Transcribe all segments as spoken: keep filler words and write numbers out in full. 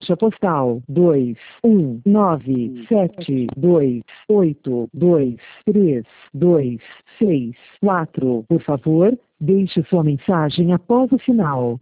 Caixa postal dois um nove sete dois oito dois três dois seis quatro. Por favor, deixe sua mensagem após o sinal.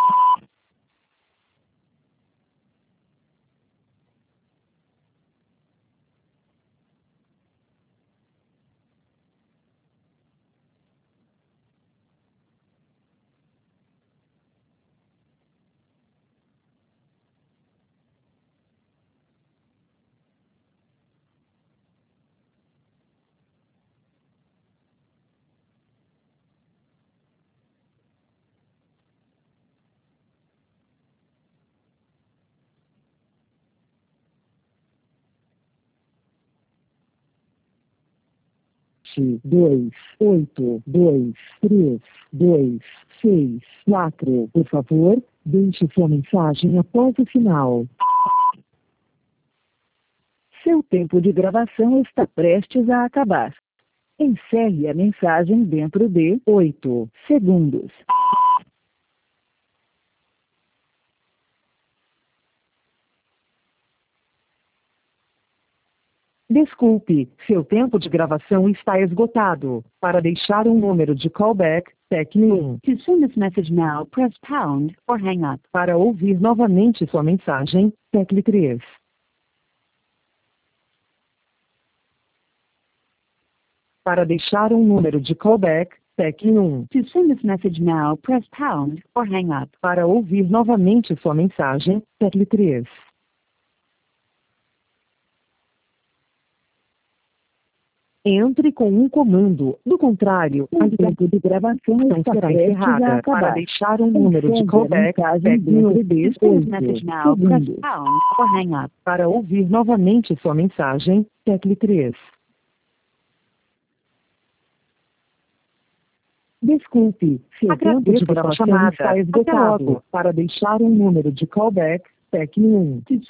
dois oito dois três dois seis quatro. Por favor, deixe sua mensagem após o sinal. Seu tempo de gravação está prestes a acabar. Encerre a mensagem dentro de oito segundos. Desculpe, seu tempo de gravação está esgotado. Para deixar um número de callback, tecle um. To send this message now, press pound or hang up. Para ouvir novamente sua mensagem, tecle três. Para deixar um número de callback, tecle um. To send this message now, press pound or hang up. Para ouvir novamente sua mensagem, tecle três. Entre com um comando, do contrário, a tempo de gravação será encerrada. Para deixar um número de callback, tecle um. Para ouvir novamente sua mensagem, tecle três. Desculpe, seu tempo de gravação está esgotado. Para deixar um número de callback, tecle um.